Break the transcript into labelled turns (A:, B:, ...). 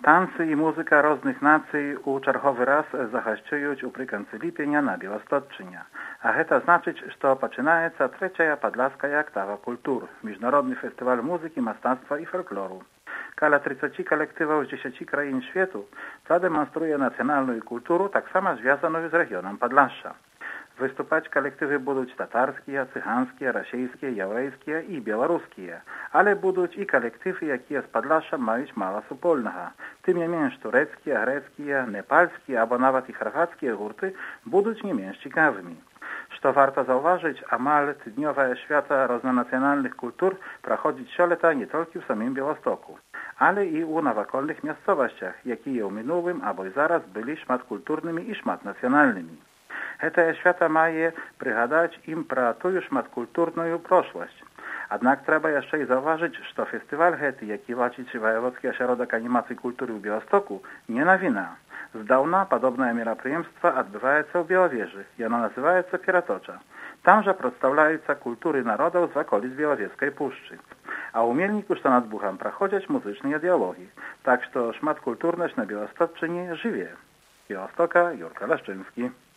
A: Танцы і музыка розных нацый у чарговы раз захашчуюць у прыканцы ліпеня на Беластотчыне. А гэта значыць, што пачынаецца трэцяя падлаская актава культур, міжнародны фестываль музыкі, мастацтва і фальклору. Каля 30 калектываў з 10 краін свету прадэманструе нацыянальную культуру, таксама звязаную з рэгіёнам Падлашша. Выступаць калектывы будуць татарскія, цыганскія, расейскія, яўрэйскія і беларускія. Але будуць і калектывы, якія з Падлашша маюць мала супольнага. Тым не менш турэцкія, грэцкія, непальскія або нават і харвацкія гурты будуць не менш цікавымі. Што варта заўважыць, амаль тыднёвае свята рознанацыянальных культур праходзіць сёлета не толькі ў самім Беластоку, але і ў навакольных мясцовасцях, якія ў мінулым або і зараз былі шматкультурнымі і шматнацыянальнымі. Гэтае свята мае прыгадаць ім пра тую шматкультурную прошласць. Аднак трэба яшчэ і заўважыць, што фестываль гэты, які лачыць ваяводскі асяродак анімацыі культуры ў Беластоку, не навіна. Здаўна падобнае мерапрыемства адбываецца ў Белавежы. Яно называецца Ператоча. Там жа прадстаўляюцца культуры народаў з ваколіц Белавежскай пушчы. А ў Мельніку, што над Бугам, праходзяць музычныя дыялогі. Так што шматкультурнасць на Беластотчыне жыве. Беластока, Юрка Лашчынскі.